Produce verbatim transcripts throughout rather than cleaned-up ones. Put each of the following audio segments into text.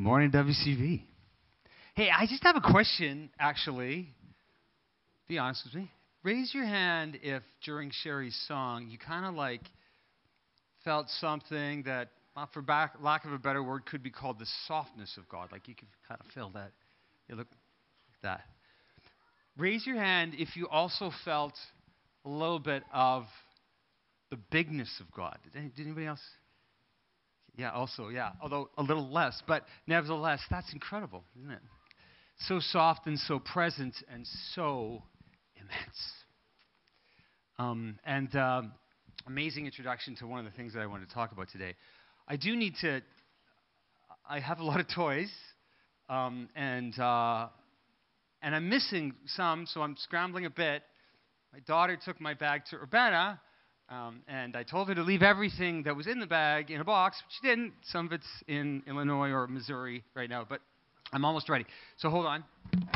Morning, W C V. Hey, I just have a question, actually. Be honest with me. Raise your hand if during Sherry's song you kind of like felt something that, well, for back, lack of a better word, could be called the softness of God. Like you could kind of feel that. You look like that. Raise your hand if you also felt a little bit of the bigness of God. Did, any, did anybody else? Yeah, also, yeah. Although a little less, but nevertheless, that's incredible, isn't it? So soft and so present and so immense. Um, and uh, amazing introduction to one of the things that I wanted to talk about today. I do need to, I have a lot of toys, um, and uh, and I'm missing some, so I'm scrambling a bit. My daughter took my bag to Urbana, um, and I told her to leave everything that was in the bag in a box, but she didn't. Some of it's in Illinois or Missouri right now, but I'm almost ready. So hold on.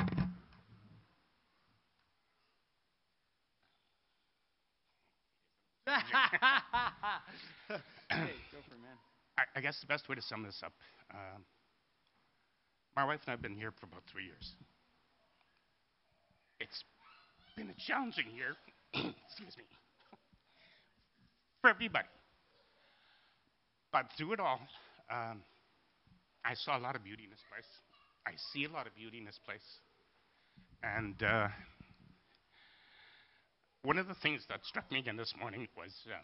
Hey, go for it, man. I, I guess the best way to sum this up, um, my wife and I have been here for about three years. It's been a challenging year, excuse me, for everybody. But through it all, um, I saw a lot of beauty in this place. I see a lot of beauty in this place. And uh, one of the things that struck me again this morning was um,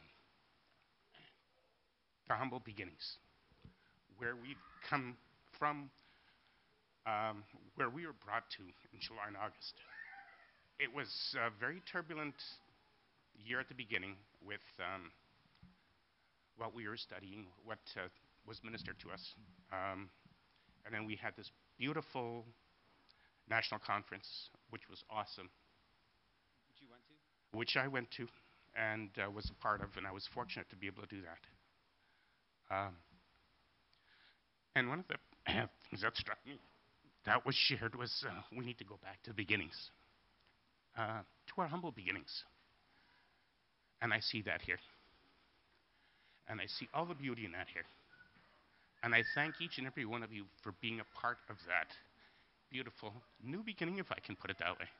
the humble beginnings, where we've come from, um, where we were brought to in July and August. It was a very turbulent year at the beginning with um, what we were studying, what uh, was ministered to us. Um, and then we had this beautiful national conference, which was awesome. Which you went to? Which I went to and uh, was a part of, and I was fortunate to be able to do that. Um, and one of the things that struck me that was shared was uh, we need to go back to the beginnings, uh, to our humble beginnings. And I see that here. And I see all the beauty in that here. And I thank each and every one of you for being a part of that beautiful new beginning, if I can put it that way.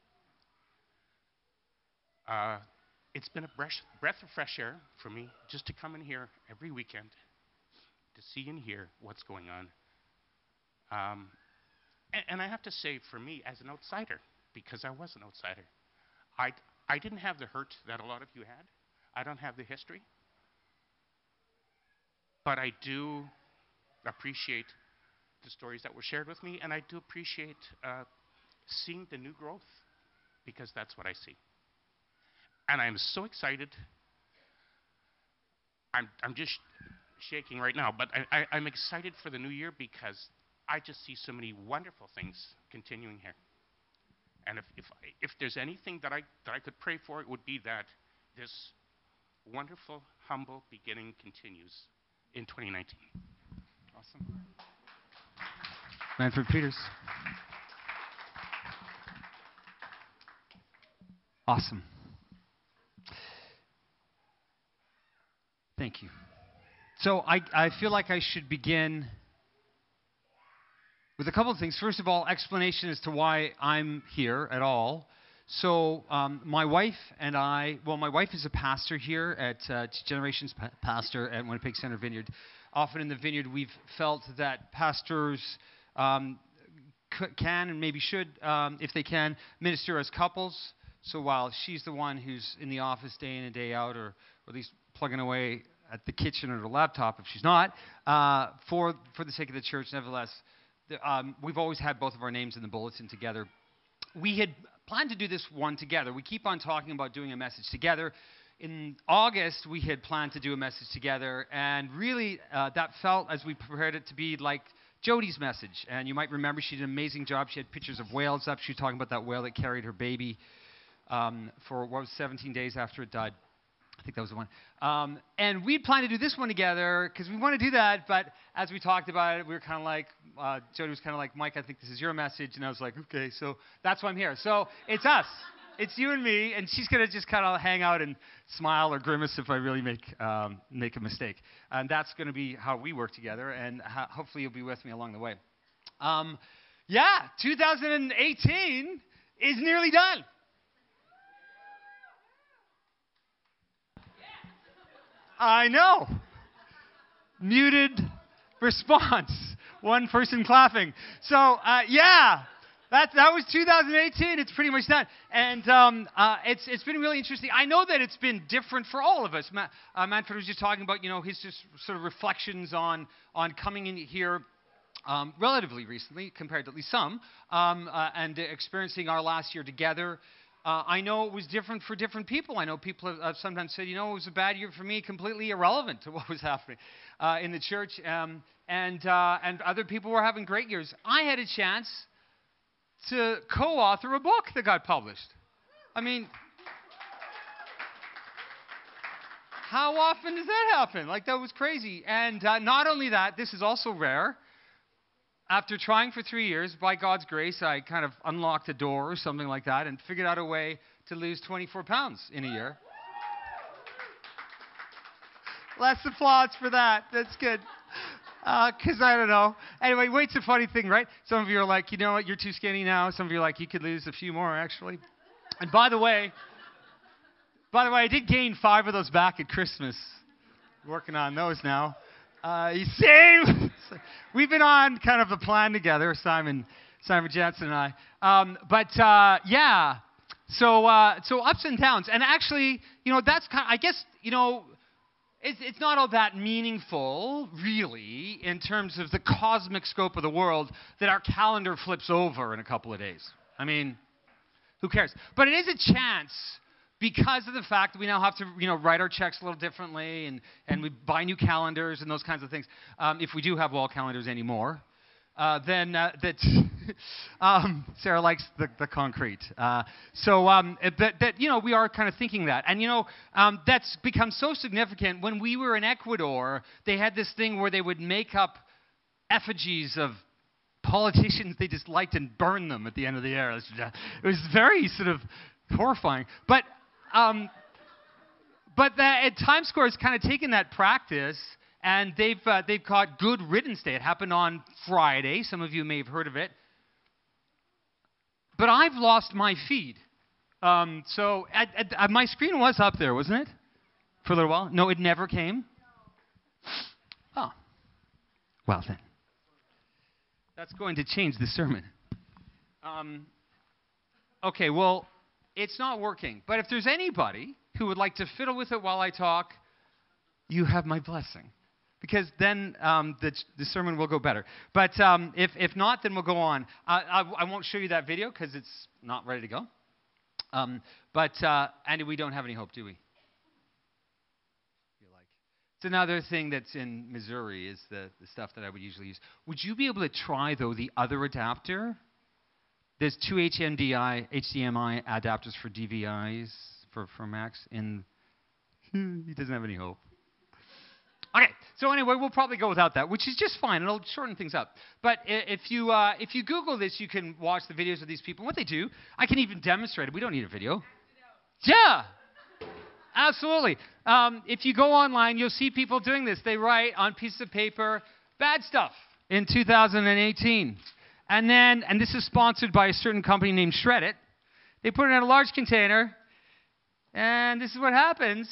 Uh, it's been a breath, breath of fresh air for me just to come in here every weekend to see and hear what's going on. Um, and, and I have to say, for me, as an outsider, because I was an outsider, I, I didn't have the hurt that a lot of you had. I don't have the history. But I do appreciate the stories that were shared with me, and I do appreciate uh, seeing the new growth, because that's what I see. And I'm so excited. I'm, I'm just shaking right now, but I, I, I'm excited for the new year because I just see so many wonderful things continuing here. And if, if, I, if there's anything that I, that I could pray for, it would be that this wonderful, humble beginning continues in twenty nineteen. Awesome. Manfred Peters. Awesome. Thank you. So I, I feel like I should begin with a couple of things. First of all, explanation as to why I'm here at all. So um, my wife and I, well, my wife is a pastor here at uh, Generations pa- pastor at Winnipeg Center Vineyard. Often in the Vineyard, we've felt that pastors um, c- can and maybe should, um, if they can, minister as couples. So while she's the one who's in the office day in and day out, or, or at least plugging away at the kitchen or the laptop if she's not, uh, for for the sake of the church, nevertheless, the, um, we've always had both of our names in the bulletin together. We had planned to do this one together. We keep on talking about doing a message together. In August, we had planned to do a message together, and really uh, that felt, as we prepared it, to be like Jody's message. And you might remember she did an amazing job. She had pictures of whales up. She was talking about that whale that carried her baby um, for, what was seventeen days after it died. I think that was the one. Um, and we planned to do this one together because we want to do that, but as we talked about it, we were kind of like, uh, Jody was kind of like, Mike, I think this is your message. And I was like, okay, so that's why I'm here. So it's us. It's you and me, and she's going to just kind of hang out and smile or grimace if I really make um, make a mistake. And that's going to be how we work together, and ho- hopefully you'll be with me along the way. Um, yeah, two thousand eighteen is nearly done. I know. Muted response. One person clapping. So, uh, yeah, that that was two thousand eighteen. It's pretty much done. And um, uh, it's it's been really interesting. I know that it's been different for all of us. Ma- uh, Manfred was just talking about, you know, his just sort of reflections on, on coming in here um, relatively recently, compared to at least some, um, uh, and experiencing our last year together. Uh, I know it was different for different people. I know people have, have sometimes said, you know, it was a bad year for me, completely irrelevant to what was happening uh, in the church. Um, and uh, and other people were having great years. I had a chance to co-author a book that got published. I mean, how often does that happen? Like, that was crazy. And uh, not only that, this is also rare. After trying for three years, by God's grace, I kind of unlocked a door or something like that and figured out a way to lose twenty-four pounds in a year. Less applause for that. That's good. Because uh, I don't know. Anyway, weight's a funny thing, right? Some of you are like, you know what, you're too skinny now. Some of you are like, you could lose a few more, actually. And by the way, by the way, I did gain five of those back at Christmas. Working on those now. Uh, you see, we've been on kind of a plan together, Simon, Simon Jansen and I. Um, but uh, yeah, so uh, so ups and downs, and actually, you know, that's kind of, I guess, you know, it's it's not all that meaningful, really, in terms of the cosmic scope of the world that our calendar flips over in a couple of days. I mean, who cares? But it is a chance. Because of the fact that we now have to, you know, write our checks a little differently, and, and we buy new calendars and those kinds of things, um, if we do have wall calendars anymore, uh, then uh, that um, Sarah likes the, the concrete. Uh, so um, that, that, you know, we are kind of thinking that. And, you know, um, that's become so significant. When we were in Ecuador, they had this thing where they would make up effigies of politicians they disliked and burn them at the end of the year. It was, it was very sort of horrifying. But Um, but the, at Times Square has kind of taken that practice, and they've uh, they've caught Good Riddance Day. It happened on Friday. Some of you may have heard of it. But I've lost my feed. Um, so at, at, at, my screen was up there, wasn't it? For a little while. No, it never came. Oh, well then, that's going to change the sermon. Um, okay, well. It's not working. But if there's anybody who would like to fiddle with it while I talk, you have my blessing. Because then um, the, the sermon will go better. But um, if, if not, then we'll go on. Uh, I, I won't show you that video because it's not ready to go. Um, but, uh, Andy, we don't have any hope, do we? You're like, it's another thing that's in Missouri is the, the stuff that I would usually use. Would you be able to try, though, the other adapter? There's two H M D I, H D M I adapters for D V Is for, for Macs, and he doesn't have any hope. Okay, so anyway, we'll probably go without that, which is just fine. It'll shorten things up. But if you uh, if you Google this, you can watch the videos of these people. What they do, I can even demonstrate it. We don't need a video. Yeah, absolutely. Um, if you go online, you'll see people doing this. They write on pieces of paper, bad stuff in two thousand eighteen. And then, and this is sponsored by a certain company named Shred-it. They put it in a large container, and this is what happens.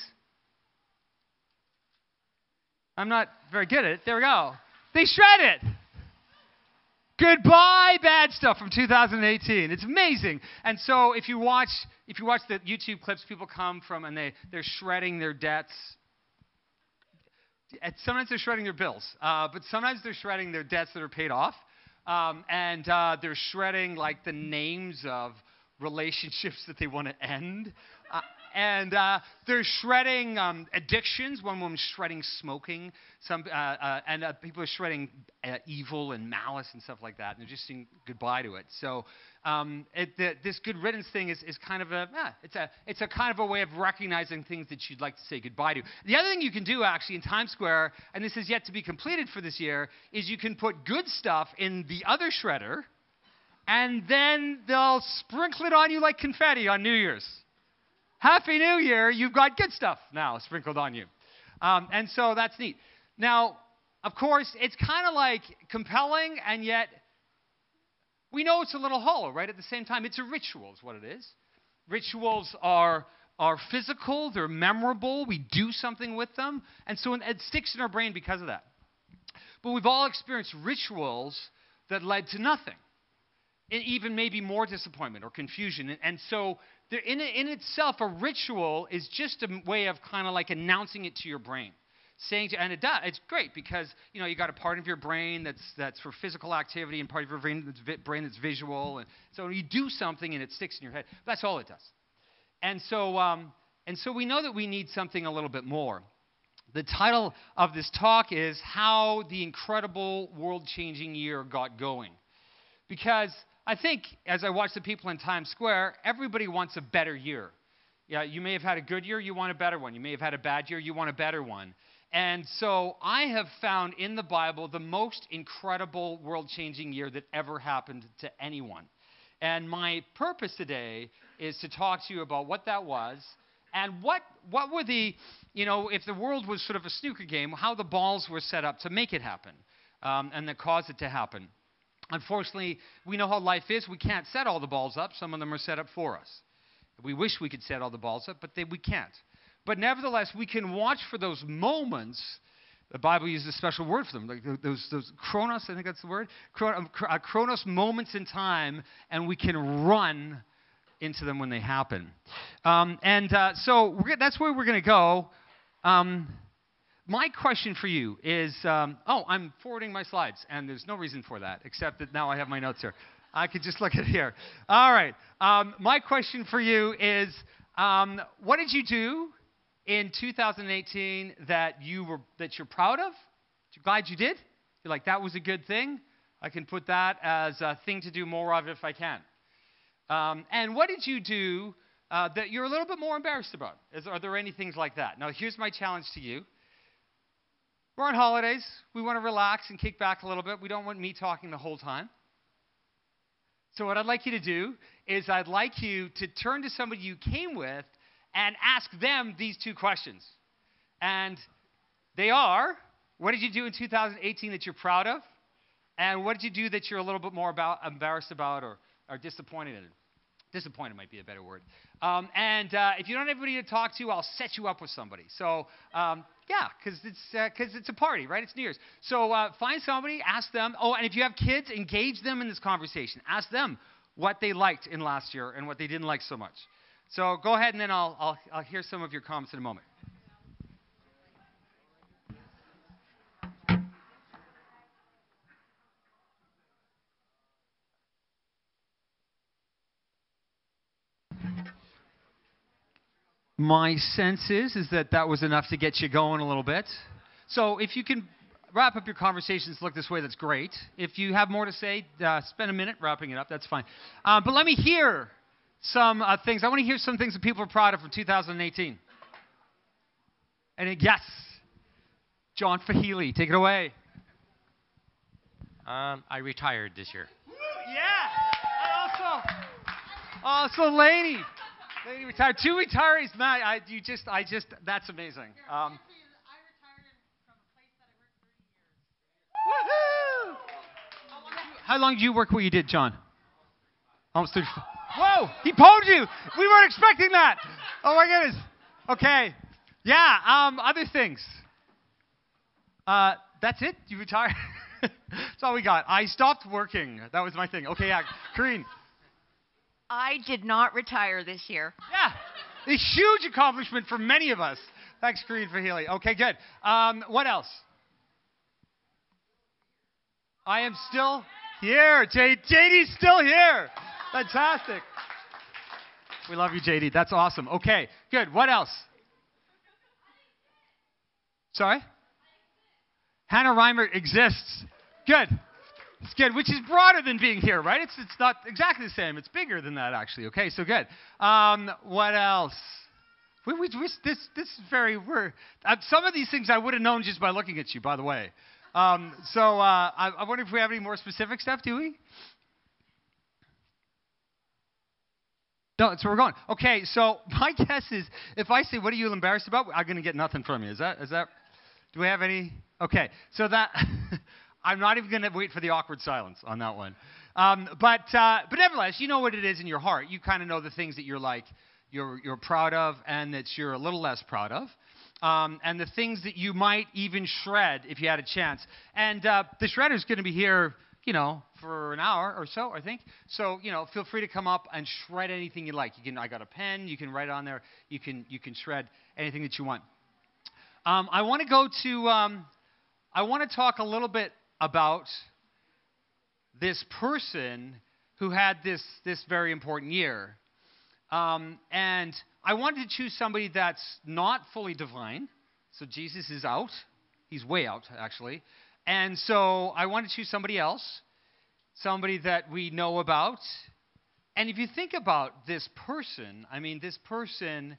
I'm not very good at it. There we go. They shred it. Goodbye, bad stuff from two thousand eighteen. It's amazing. And so, if you watch, if you watch the YouTube clips, people come from and they they're shredding their debts. And sometimes they're shredding their bills, uh, but sometimes they're shredding their debts that are paid off. Um, and uh, they're shredding like the names of relationships that they want to end. Uh, and uh, they're shredding um, addictions. One woman's shredding smoking. Some uh, uh, and uh, people are shredding uh, evil and malice and stuff like that. And they're just saying goodbye to it. So um, it, the, this good riddance thing is, is kind of a yeah, it's a it's a kind of a way of recognizing things that you'd like to say goodbye to. The other thing you can do actually in Times Square, and this is yet to be completed for this year, is you can put good stuff in the other shredder, and then they'll sprinkle it on you like confetti on New Year's. Happy New Year, you've got good stuff now sprinkled on you. Um, and so that's neat. Now, of course, it's kind of like compelling, and yet we know it's a little hollow, right? At the same time, it's a ritual is what it is. Rituals are, are physical, they're memorable, we do something with them, and so it sticks in our brain because of that. But we've all experienced rituals that led to nothing, and even maybe more disappointment or confusion. And, and so there, in, in itself, a ritual is just a way of kind of like announcing it to your brain. Saying to, and it does, it's great because, you know, you got a part of your brain that's that's for physical activity and part of your brain that's, vi- brain that's visual. And so you do something and it sticks in your head. That's all it does. And so, um, and so we know that we need something a little bit more. The title of this talk is How the Incredible World-Changing Year Got Going. Because I think, as I watch the people in Times Square, everybody wants a better year. Yeah, you may have had a good year, you want a better one. You may have had a bad year, you want a better one. And so I have found in the Bible the most incredible world-changing year that ever happened to anyone. And my purpose today is to talk to you about what that was and what what were the, you know, if the world was sort of a snooker game, how the balls were set up to make it happen um, and that caused it to happen. Unfortunately, we know how life is. We can't set all the balls up. Some of them are set up for us. We wish we could set all the balls up, but they, we can't. But nevertheless, we can watch for those moments. The Bible uses a special word for them, like those, those chronos, I think that's the word, chronos moments in time, and we can run into them when they happen. Um, and uh, so we're, that's where we're going to go. Um, my question for you is, um, oh, I'm forwarding my slides, and there's no reason for that, except that now I have my notes here. I could just look at it here. All right. Um, my question for you is, um, what did you do in two thousand eighteen that you were that you're proud of? You're glad you did? You're like, that was a good thing. I can put that as a thing to do more of if I can. Um, and what did you do uh, that you're a little bit more embarrassed about? Is, are there any things like that? Now, here's my challenge to you. We're on holidays. We want to relax and kick back a little bit. We don't want me talking the whole time. So what I'd like you to do is I'd like you to turn to somebody you came with and ask them these two questions. And they are, what did you do in two thousand eighteen that you're proud of? And what did you do that you're a little bit more about, embarrassed about or, or disappointed in? Disappointed might be a better word. Um, and uh, if you don't have anybody to talk to, I'll set you up with somebody. So, um, yeah, because it's, uh, 'cause it's a party, right? It's New Year's. So uh, find somebody, ask them. Oh, and if you have kids, engage them in this conversation. Ask them what they liked in last year and what they didn't like so much. So go ahead, and then I'll, I'll, I'll hear some of your comments in a moment. My sense is, is that that was enough to get you going a little bit. So if you can wrap up your conversations, look this way, that's great. If you have more to say, uh, spend a minute wrapping it up, that's fine. Uh, but let me hear some uh, things. I want to hear some things that people are proud of from two thousand eighteen. And it, yes, John Fahili, take it away. Um, I retired this year. Yeah. Also, also, lady, lady retired. Two retirees, man. I, you just, I just, that's amazing. Um, Woohoo! How long did you work where you did, John? Almost thirty. Whoa! He pwned you. We weren't expecting that. Oh my goodness. Okay. Yeah. Um. Other things. Uh. That's it. You retired. That's all we got. I stopped working. That was my thing. Okay. Yeah. Kareen. I did not retire this year. Yeah. A huge accomplishment for many of us. Thanks, Kareen Fahili. Okay. Good. Um. What else? I am still here. J- JD's still here. Fantastic. We love you, J D. That's awesome. Okay, good. What else? Sorry? Hannah Reimer exists. Good. It's good, which is broader than being here, right? It's it's not exactly the same. It's bigger than that, actually. Okay, so good. Um, what else? We, we, we, this this is very we're uh, some of these things I would have known just by looking at you, by the way. Um, so uh, I, I wonder if we have any more specific stuff, do we? No, that's where we're going. Okay, so my guess is if I say, what are you embarrassed about? I'm going to get nothing from you. Is that, is that, do we have any? Okay, so that, I'm not even going to wait for the awkward silence on that one. Um, but, uh, but nevertheless, you know what it is in your heart. You kind of know the things that you're like, you're, you're proud of and that you're a little less proud of. Um, and the things that you might even shred if you had a chance. And uh, the shredder is going to be here, you know, for an hour or so, I think. So, you know, feel free to come up and shred anything you like. You can, I got a pen. You can write on there. You can, you can shred anything that you want. Um, I want to go to, um, I want to talk a little bit about this person who had this, this very important year. Um, and I wanted to choose somebody that's not fully divine. So Jesus is out. He's way out, actually. And so I wanted to choose somebody else, somebody that we know about. And if you think about this person, I mean, this person,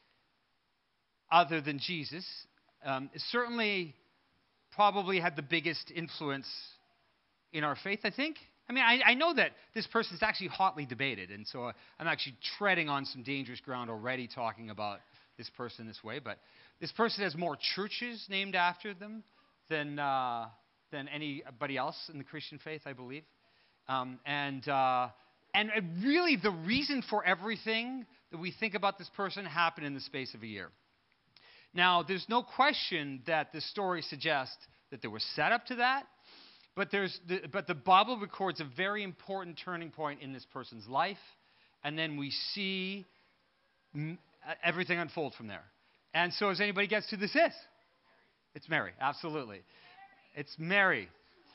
other than Jesus, um, certainly probably had the biggest influence in our faith, I think. I mean, I, I know that this person is actually hotly debated, and so I'm actually treading on some dangerous ground already talking about this person this way. But this person has more churches named after them than uh, than anybody else in the Christian faith, I believe. Um, and uh, and really, the reason for everything that we think about this person happened in the space of a year. Now, there's no question that the story suggests that there was setup to that. But there's the, but the Bible records a very important turning point in this person's life, and then we see m- everything unfold from there. And so, as anybody gets who this is, it's Mary. Absolutely, it's Mary.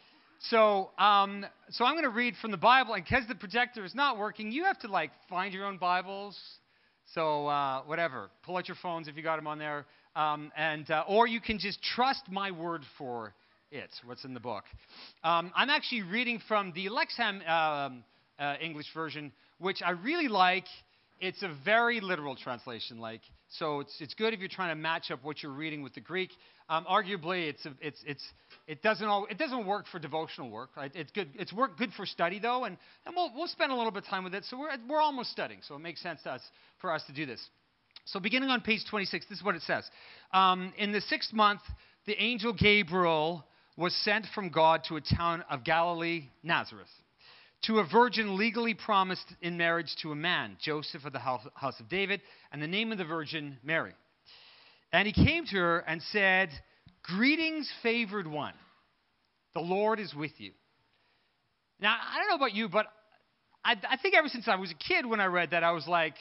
So, um, so I'm going to read from the Bible, and because the projector is not working, you have to like find your own Bibles. So, uh, whatever, pull out your phones if you got them on there, um, and uh, or you can just trust my word for it, what's in the book. Um, I'm actually reading from the Lexham um, uh, English version, which I really like. It's a very literal translation, like so. It's it's good if you're trying to match up what you're reading with the Greek. Um, arguably, it's a, it's it's it doesn't all it doesn't work for devotional work. Right? It's good. It's work good for study though, and and we'll we'll spend a little bit of time with it. So we're we're almost studying, so it makes sense to us for us to do this. So beginning on page twenty-six, this is what it says. Um, in the sixth month, the angel Gabriel was sent from God to a town of Galilee, Nazareth, to a virgin legally promised in marriage to a man, Joseph of the house of David, and the name of the virgin, Mary. And he came to her and said, "Greetings, favored one. The Lord is with you." Now, I don't know about you, but I, I think ever since I was a kid when I read that, I was like,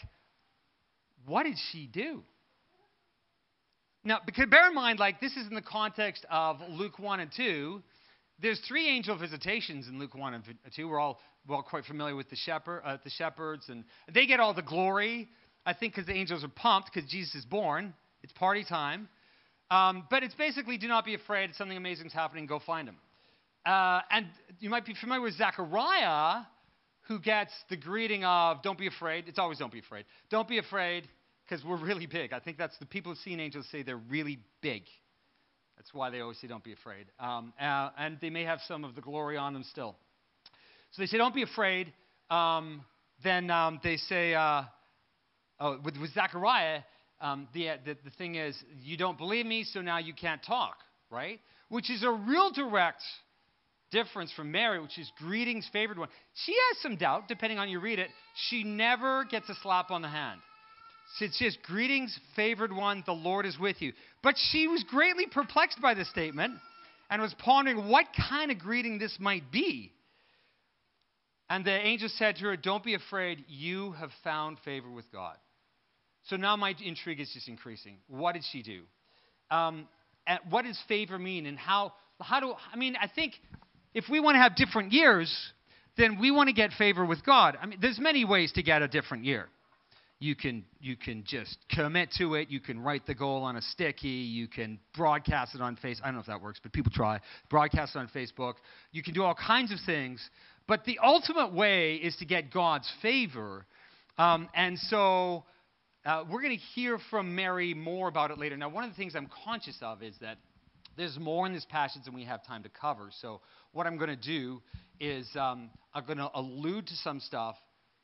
what did she do? Now, because bear in mind, like, this is in the context of Luke one and two. There's three angel visitations in Luke one and two. We're all well quite familiar with the shepherd, uh, the shepherds, and they get all the glory, I think, because the angels are pumped because Jesus is born. It's party time. Um, but it's basically, do not be afraid. Something amazing is happening. Go find him. Uh, and you might be familiar with Zechariah, who gets the greeting of, don't be afraid. It's always don't be afraid. Don't be afraid. Because we're really big. I think that's the people who've seen angels say they're really big. That's why they always say don't be afraid. Um, uh, and they may have some of the glory on them still. So they say don't be afraid. Um, then um, they say, uh, oh, with, with Zechariah, um, the, the, the thing is, you don't believe me, so now you can't talk, right? Which is a real direct difference from Mary, which is greetings, favored one. She has some doubt, depending on you read it. She never gets a slap on the hand. It says, "Greetings, favored one, the Lord is with you." But she was greatly perplexed by this statement and was pondering what kind of greeting this might be. And the angel said to her, "Don't be afraid, you have found favor with God." So now my intrigue is just increasing. What did she do? Um, and what does favor mean? And how, how do, I mean, I think if we want to have different years, then we want to get favor with God. I mean, there's many ways to get a different year. You can you can just commit to it. You can write the goal on a sticky. You can broadcast it on Facebook. I don't know if that works, but people try. Broadcast it on Facebook. You can do all kinds of things. But the ultimate way is to get God's favor. Um, and so uh, we're going to hear from Mary more about it later. Now, one of the things I'm conscious of is that there's more in this passage than we have time to cover. So what I'm going to do is um, I'm going to allude to some stuff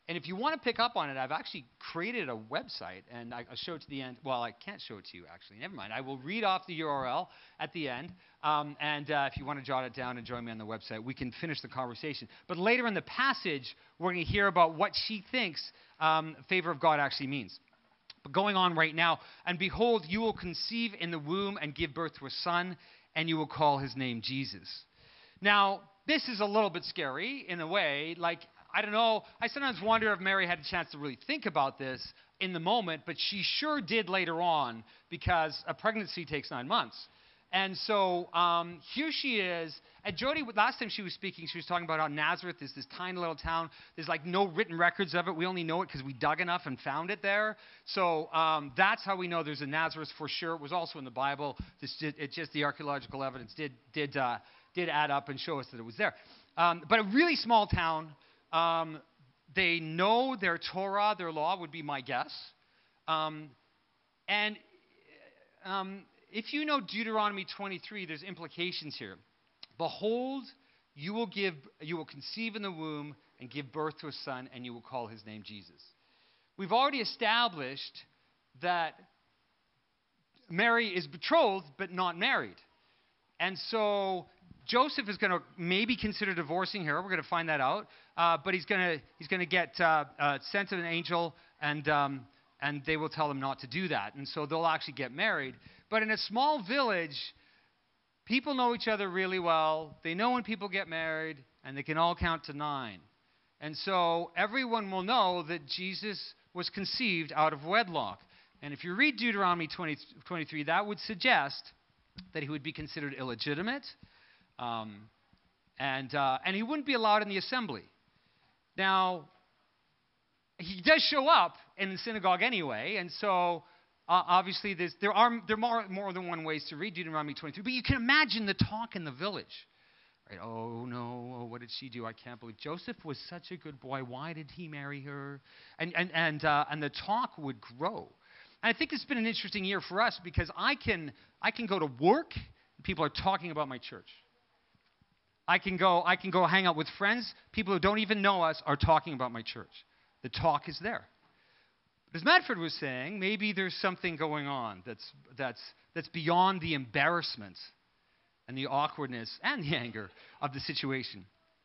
And if you want to pick up on it, I've actually created a website, and I, I'll show it to the end. Well, I can't show it to you, actually. Never mind. I will read off the U R L at the end. Um, and uh, if you want to jot it down and join me on the website, we can finish the conversation. But later in the passage, we're going to hear about what she thinks um, favor of God actually means. But going on right now, and behold, you will conceive in the womb and give birth to a son, and you will call his name Jesus. Now, this is a little bit scary in a way. Like, I don't know. I sometimes wonder if Mary had a chance to really think about this in the moment, but she sure did later on, because a pregnancy takes nine months. And so um, here she is. And Jody, last time she was speaking, she was talking about how Nazareth is this tiny little town. There's like no written records of it. We only know it because we dug enough and found it there. So um, that's how we know there's a Nazareth for sure. It was also in the Bible. This did, it just the archaeological evidence did did uh, did add up and show us that it was there. Um, but a really small town. Um, they know their Torah, their law would be my guess. Um, and um, if you know Deuteronomy twenty-three, there's implications here. Behold, you will give, you will conceive in the womb and give birth to a son, and you will call his name Jesus. We've already established that Mary is betrothed but not married. And so Joseph is going to maybe consider divorcing her. We're going to find that out. Uh, but he's going to he's going to get uh, uh, sent to an angel, and um, and they will tell him not to do that. And so they'll actually get married. But in a small village, people know each other really well. They know when people get married, and they can all count to nine. And so everyone will know that Jesus was conceived out of wedlock. And if you read Deuteronomy twenty, twenty-three, that would suggest that he would be considered illegitimate, um, and uh, and he wouldn't be allowed in the assembly. Now, he does show up in the synagogue anyway, and so uh, obviously there's, there are there are more, more than one ways to read Deuteronomy twenty-three, but you can imagine the talk in the village. Right? Oh, no, oh, what did she do? I can't believe. Joseph was such a good boy. Why did he marry her? And, and, and, uh, and the talk would grow. And I think it's been an interesting year for us because I can, I can go to work and people are talking about my church. I can go I can go hang out with friends. People who don't even know us are talking about my church. The talk is there. But as Madford was saying, maybe there's something going on that's that's that's beyond the embarrassment and the awkwardness and the anger of the situation.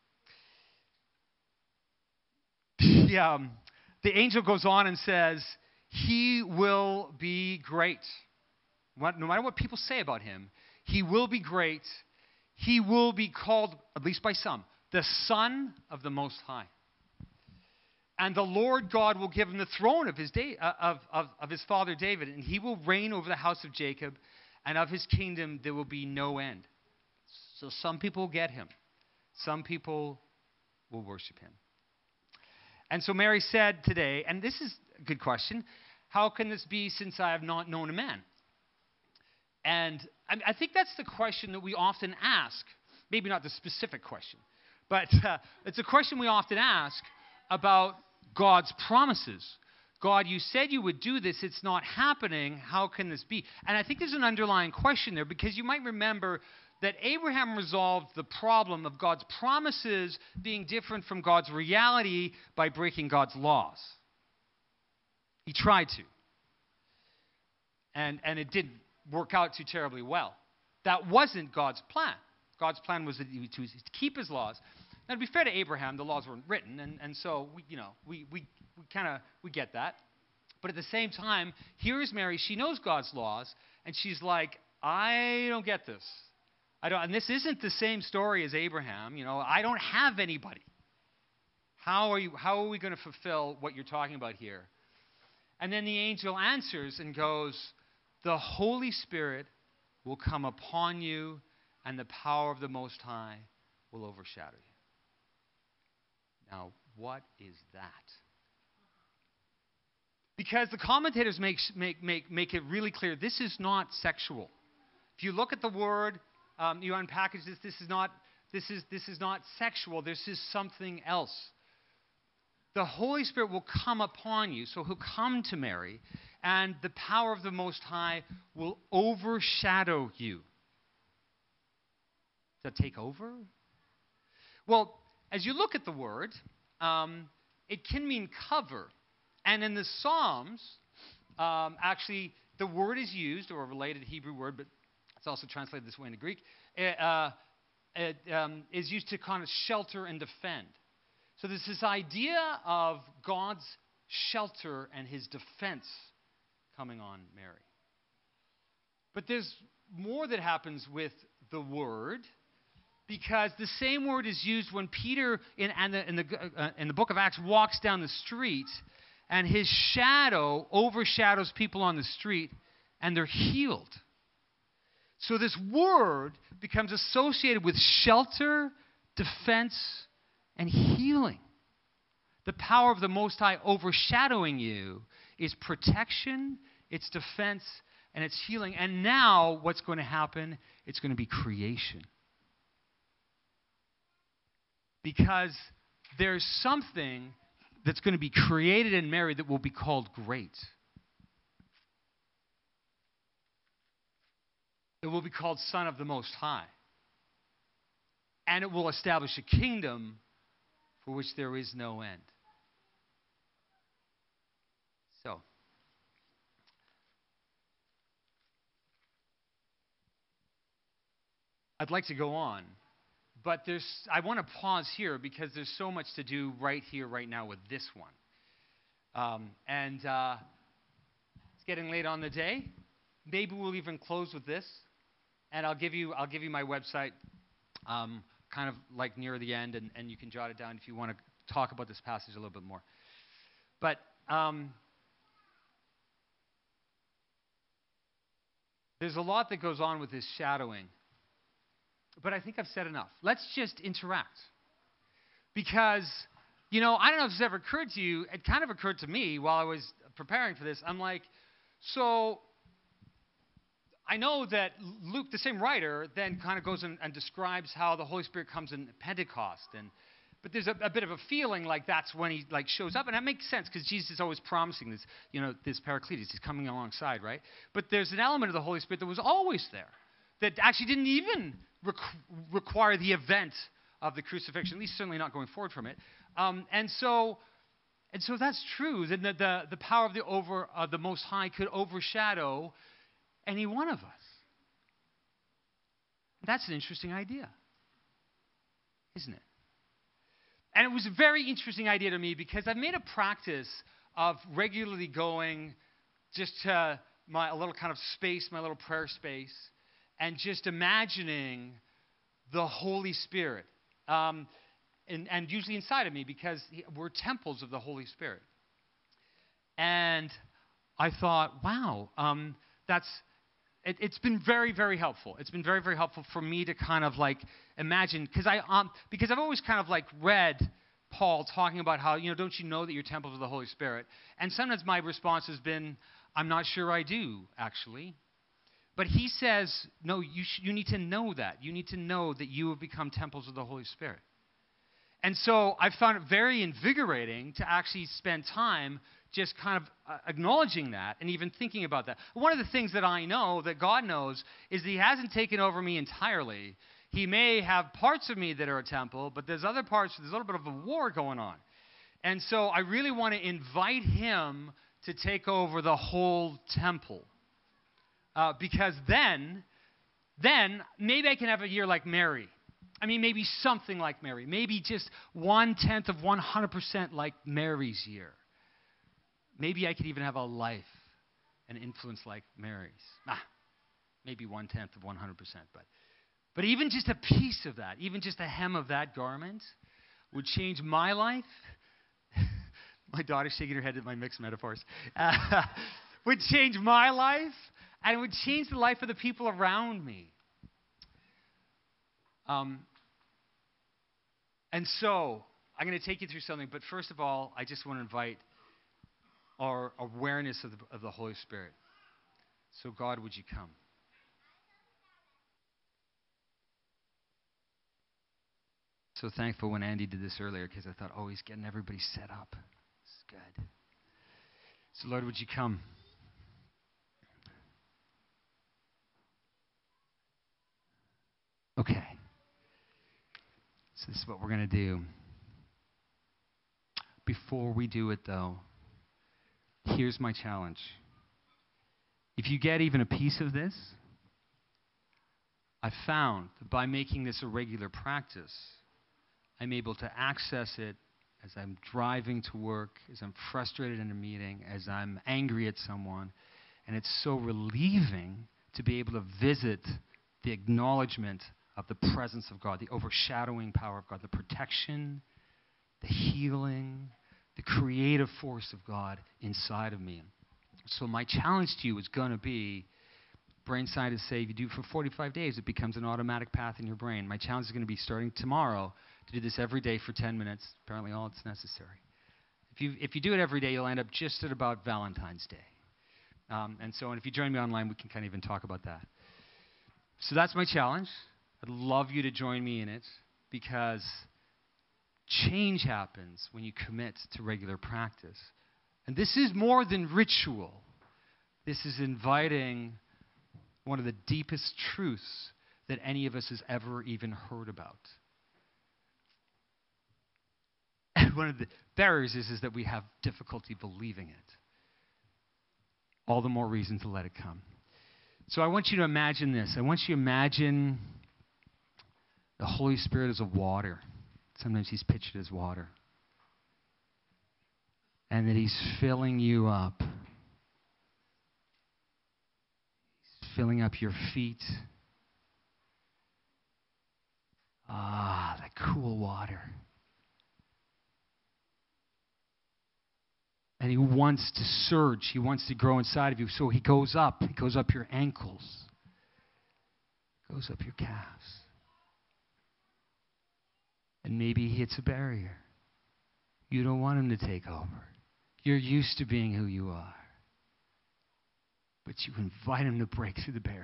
The, um, the angel goes on and says, he will be great. What, no matter what people say about him, he will be great. He will be called, at least by some, the Son of the Most High. And the Lord God will give him the throne of his, da- of, of, of his father David, and he will reign over the house of Jacob, and of his kingdom there will be no end. So some people get him. Some people will worship him. And so Mary said today, and this is a good question, how can this be since I have not known a man? And I think that's the question that we often ask. Maybe not the specific question, but uh, it's a question we often ask about God's promises. God, you said you would do this. It's not happening. How can this be? And I think there's an underlying question there because you might remember that Abraham resolved the problem of God's promises being different from God's reality by breaking God's laws. He tried to. And, and it didn't work out too terribly well. That wasn't God's plan. God's plan was that he was to keep his laws. Now, to be fair to Abraham, the laws weren't written, and, and so we, you know, we we, we kind of we get that. But at the same time, here is Mary. She knows God's laws, and she's like, I don't get this. I don't. And this isn't the same story as Abraham. You know, I don't have anybody. How are you? How are we going to fulfill what you're talking about here? And then the angel answers and goes, the Holy Spirit will come upon you, and the power of the Most High will overshadow you. Now, what is that? Because the commentators make, make, make, make it really clear, this is not sexual. If you look at the word, um, you unpackage this, this is not, this is, this is not sexual, this is something else. The Holy Spirit will come upon you, so he'll come to Mary, and the power of the Most High will overshadow you. Does that take over? Well, as you look at the word, um, it can mean cover. And in the Psalms, um, actually, the word is used, or a related Hebrew word, but it's also translated this way in the Greek. It, uh, it um, is used to kind of shelter and defend. So there's this idea of God's shelter and his defense coming on Mary. But there's more that happens with the word, because the same word is used when Peter in, in, the, in, the, uh, in the book of Acts walks down the street, and his shadow overshadows people on the street, and they're healed. So this word becomes associated with shelter, defense, and healing. The power of the Most High overshadowing you is protection, it's defense, and it's healing. And now what's going to happen? It's going to be creation. Because there's something that's going to be created in Mary that will be called great. It will be called Son of the Most High. And it will establish a kingdom for which there is no end. So, I'd like to go on, but there's I want to pause here because there's so much to do right here, right now with this one. Um, and uh, it's getting late on the day. Maybe we'll even close with this, and I'll give you I'll give you my website, um, kind of like near the end, and, and you can jot it down if you want to talk about this passage a little bit more. But um, there's a lot that goes on with this shadowing. But I think I've said enough. Let's just interact. Because, you know, I don't know if it's ever occurred to you. It kind of occurred to me while I was preparing for this. I'm like, so I know that Luke, the same writer, then kind of goes and, and describes how the Holy Spirit comes in Pentecost. And but there's a, a bit of a feeling like that's when he like shows up. And that makes sense because Jesus is always promising this, you know, this Paracletus. He's coming alongside, right? But there's an element of the Holy Spirit that was always there, that actually didn't even requ- require the event of the crucifixion, at least certainly not going forward from it. Um, and so, and so that's true. That the, the the power of the over uh, the Most High could overshadow any one of us. That's an interesting idea, isn't it? And it was a very interesting idea to me because I've made a practice of regularly going just to my a little kind of space, my little prayer space, and just imagining the Holy Spirit, um, and, and usually inside of me because we're temples of the Holy Spirit. And I thought, wow, um, that's it, it's been very, very helpful. It's been very, very helpful for me to kind of like imagine, because I um, because I've always kind of like read Paul talking about how, you know, don't you know that you're temples of the Holy Spirit? And sometimes my response has been, I'm not sure I do, actually. But he says, no, you, sh- you need to know that. You need to know that you have become temples of the Holy Spirit. And so I found it very invigorating to actually spend time just kind of uh, acknowledging that and even thinking about that. One of the things that I know, that God knows, is that he hasn't taken over me entirely. He may have parts of me that are a temple, but there's other parts, there's a little bit of a war going on. And so I really want to invite him to take over the whole temple. Uh, because then, then maybe I can have a year like Mary. I mean, maybe something like Mary. Maybe just one-tenth of one hundred percent like Mary's year. Maybe I could even have a life, an influence like Mary's. Ah, maybe one-tenth of one hundred percent. But, but even just a piece of that, even just a hem of that garment would change my life. My daughter's shaking her head at my mixed metaphors. Uh, would change my life. And it would change the life of the people around me. Um, and so, I'm going to take you through something. But first of all, I just want to invite our awareness of the, of the Holy Spirit. So, God, would you come? So thankful when Andy did this earlier because I thought, oh, he's getting everybody set up. It's good. So, Lord, would you come? Okay, so this is what we're going to do. before we do it, though, here's my challenge. If you get even a piece of this, I found that by making this a regular practice, I'm able to access it as I'm driving to work, as I'm frustrated in a meeting, as I'm angry at someone. And it's so relieving to be able to visit the acknowledgement of the presence of God, the overshadowing power of God, the protection, the healing, the creative force of God inside of me. So my challenge to you is going to be, brain scientists say if you do it for forty-five days, it becomes an automatic path in your brain. My challenge is going to be starting tomorrow to do this every day for ten minutes, apparently all that's necessary. If you, if you do it every day, you'll end up just at about Valentine's Day. Um, and so and if you join me online, we can kind of even talk about that. So that's my challenge. I'd love you to join me in it because change happens when you commit to regular practice. And this is more than ritual. This is inviting one of the deepest truths that any of us has ever even heard about. And one of the barriers is, is that we have difficulty believing it. All the more reason to let it come. So I want you to imagine this. I want you to imagine the Holy Spirit as a water. Sometimes he's pictured as water. And that he's filling you up. He's filling up your feet. Ah, that cool water. And he wants to surge. He wants to grow inside of you. So he goes up. He goes up your ankles. Goes up your calves. And maybe he hits a barrier. You don't want him to take over. You're used to being who you are. But you invite him to break through the barrier.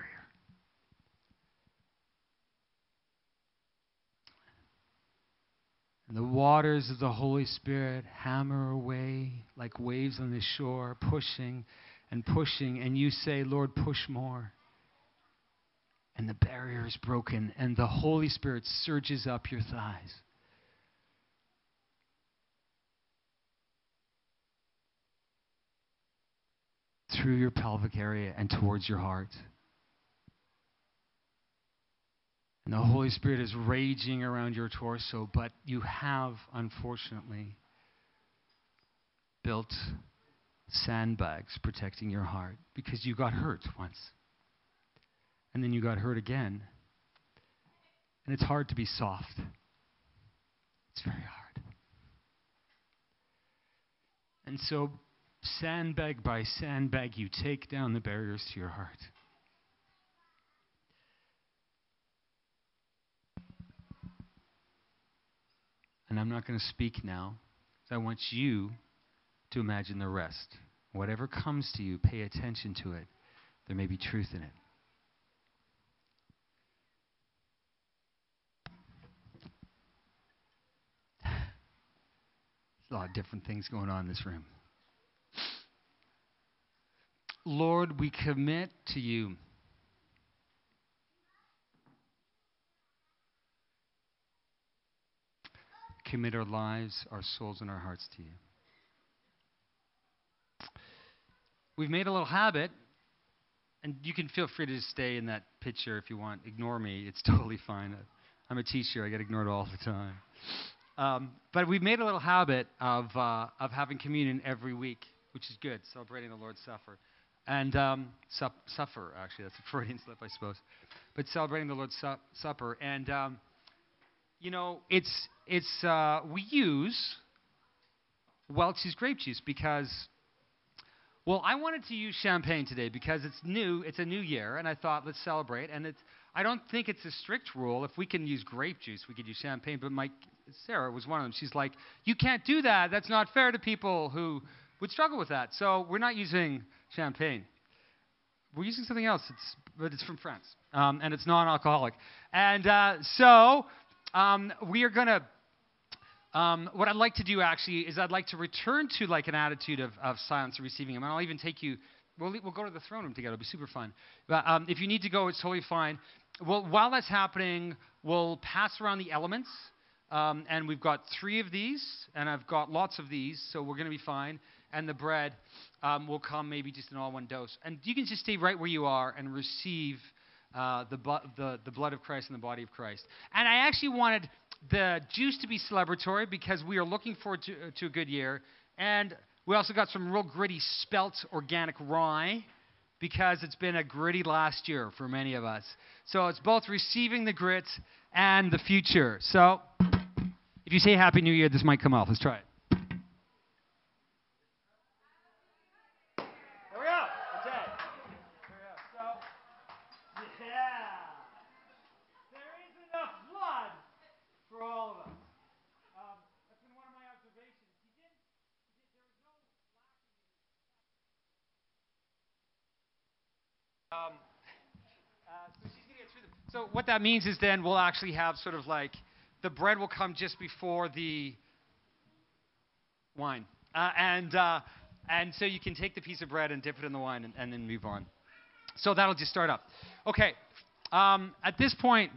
And the waters of the Holy Spirit hammer away like waves on the shore, pushing and pushing. And you say, Lord, push more. And the barrier is broken. And the Holy Spirit surges up your thighs. Through your pelvic area and towards your heart. And the Holy Spirit is raging around your torso, but you have, unfortunately, built sandbags protecting your heart because you got hurt once. And then you got hurt again. And it's hard to be soft. It's very hard. And so, sandbag by sandbag, you take down the barriers to your heart. And I'm not going to speak now, because I want you to imagine the rest. Whatever comes to you, pay attention to it. There may be truth in it. There's a lot of different things going on in this room. Lord, we commit to you. Commit our lives, our souls, and our hearts to you. We've made a little habit, and you can feel free to stay in that picture if you want. Ignore me. It's totally fine. I'm a teacher. I get ignored all the time. Um, but we've made a little habit of uh, of having communion every week, which is good, celebrating the Lord's Supper. And um, sup, suffer, actually. That's a Freudian slip, I suppose. But celebrating the Lord's su- Supper. And, um, you know, it's, it's uh, we use Welch's grape juice because, well, I wanted to use champagne today because it's new. It's a new year. And I thought, let's celebrate. And it's, I don't think it's a strict rule. If we can use grape juice, we could use champagne. But my Sarah was one of them. She's like, you can't do that. That's not fair to people who would struggle with that. So we're not using champagne. We're using something else, it's, but it's from France, um, and it's non-alcoholic. And uh, so um, we are going to, um, what I'd like to do actually is I'd like to return to like an attitude of, of silence and receiving Him. And I'll even take you, we'll, we'll go to the throne room together. It'll be super fun. But um, if you need to go, it's totally fine. Well, while that's happening, we'll pass around the elements. Um, and we've got three of these, and I've got lots of these, so we're going to be fine. And the bread um, will come maybe just in all one dose. And you can just stay right where you are and receive uh, the, bu- the, the blood of Christ and the body of Christ. And I actually wanted the juice to be celebratory because we are looking forward to, to a good year. And we also got some real gritty spelt organic rye because it's been a gritty last year for many of us. So it's both receiving the grit and the future. So if you say Happy New Year, this might come off. Let's try it. There we go. Okay. There we go. So, yeah. There is enough blood for all of us. Um, that's been one of my observations. He did, he did, there was no lacking. Um, uh, so she's going to get through them. So what that means is then we'll actually have sort of like the bread will come just before the wine. Uh, and uh, and so you can take the piece of bread and dip it in the wine and, and then move on. So that'll just start up. Okay. Um, at this point,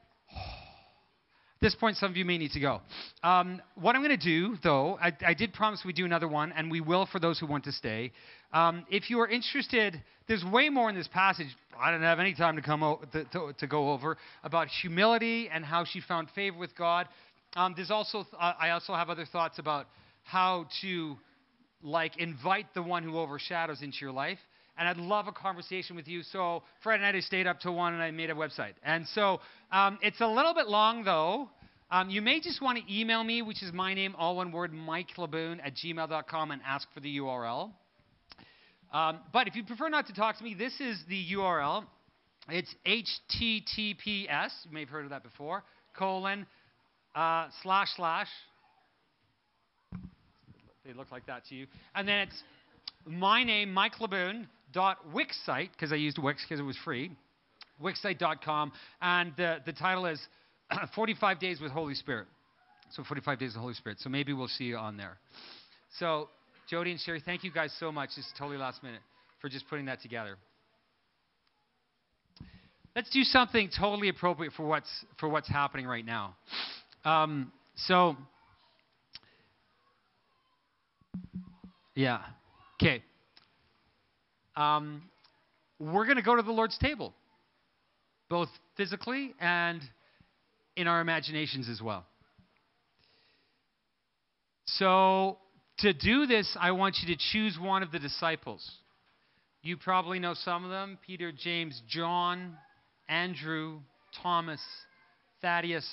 at this point, some of you may need to go. Um, what I'm going to do, though, I, I did promise we'd do another one, and we will for those who want to stay. Um, if you are interested, there's way more in this passage. I didn't have any time to come o- to, to, to go over about humility and how she found favor with God. Um, there's also th- I also have other thoughts about how to like invite the one who overshadows into your life. And I'd love a conversation with you. So Fred and I just stayed up till one, and I made a website. And so um, it's a little bit long, though. Um, you may just want to email me, which is my name, all one word, Mike Laboon at gmail dot com, and ask for the U R L. Um, but if you prefer not to talk to me, this is the U R L. It's H T T P S, you may have heard of that before, colon, uh, slash, slash. They look like that to you. And then it's my name, Mike Laboon, dot Wixsite, because I used Wix because it was free, Wixsite dot com. And the, the title is forty-five Days with Holy Spirit. So forty-five Days with Holy Spirit. So maybe we'll see you on there. So Jody and Sherry, thank you guys so much. This is totally last minute for just putting that together. Let's do something totally appropriate for what's for what's happening right now. Um, so, yeah, okay. Um, we're going to go to the Lord's table, both physically and in our imaginations as well. So, to do this, I want you to choose one of the disciples. You probably know some of them: Peter, James, John, Andrew, Thomas, Thaddeus,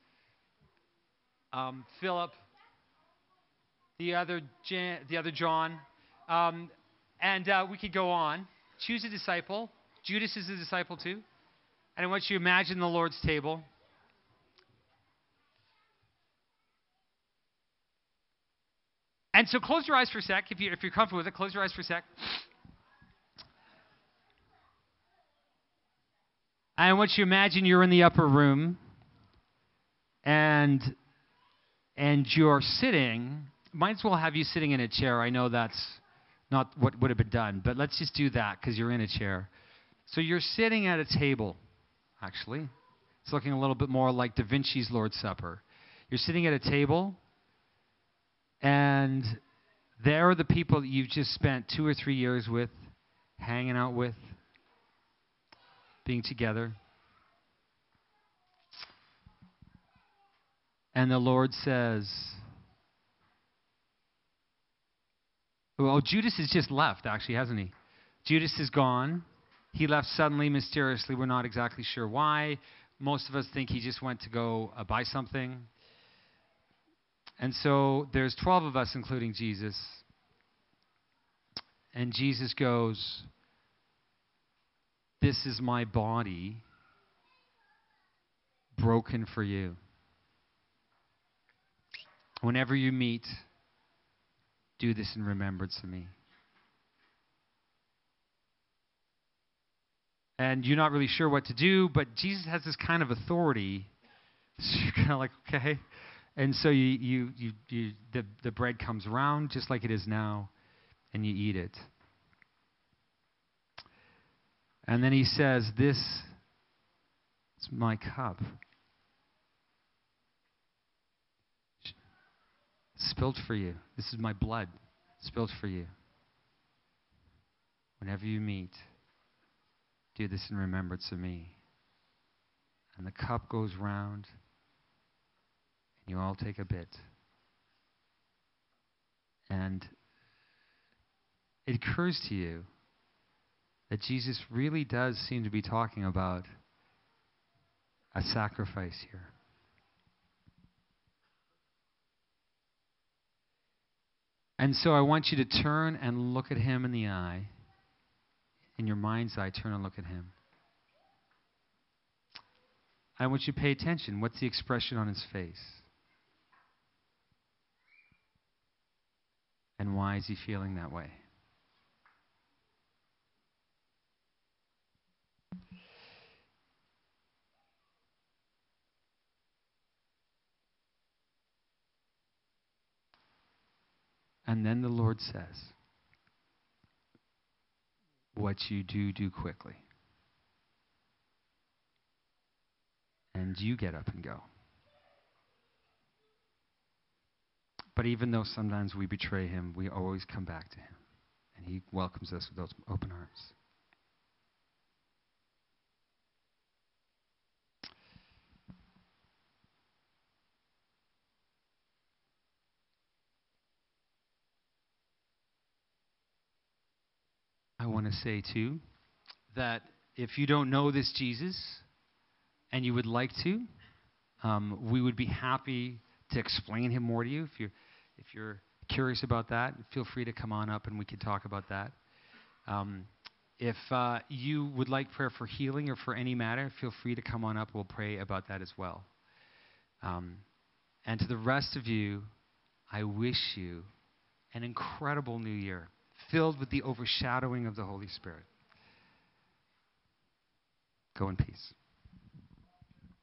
um, Philip, the other Jan, the other John, um, and uh, we could go on. Choose a disciple. Judas is a disciple too. And I want you to imagine the Lord's table. And so close your eyes for a sec. If, you, if you're comfortable with it, close your eyes for a sec. I want you to imagine you're in the upper room and and you're sitting. Might as well have you sitting in a chair. I know that's not what would have been done, but let's just do that because you're in a chair. So you're sitting at a table, actually. It's looking a little bit more like Da Vinci's Lord's Supper. You're sitting at a table, and there are the people that you've just spent two or three years with, hanging out with, being together. And the Lord says, well, Judas has just left, actually, hasn't he? Judas is gone. He left suddenly, mysteriously. We're not exactly sure why. Most of us think he just went to go uh, buy something. And so there's twelve of us, including Jesus. And Jesus goes, "This is my body broken for you. Whenever you meet, do this in remembrance of me." And you're not really sure what to do, but Jesus has this kind of authority. So you're kind of like, okay. And so you, you, you, you the, the bread comes around just like it is now, and you eat it. And then he says, "This is my cup. spilled for you. This is my blood spilled for you. Whenever you meet, do this in remembrance of me. And the cup goes round, and you all take a bit. And it occurs to you that Jesus really does seem to be talking about a sacrifice here. And so I want you to turn and look at him in the eye. In your mind's eye, turn and look at him. I want you to pay attention. What's the expression on his face? And why is he feeling that way? And then the Lord says, what you do, do quickly. And you get up and go. But even though sometimes we betray him, we always come back to him. And he welcomes us with those open arms. I want to say, too, that if you don't know this Jesus and you would like to, um, we would be happy to explain him more to you. If you're, if you're curious about that, feel free to come on up and we can talk about that. Um, if uh, you would like prayer for healing or for any matter, feel free to come on up. We'll pray about that as well. Um, and to the rest of you, I wish you an incredible new year, filled with the overshadowing of the Holy Spirit. Go in peace.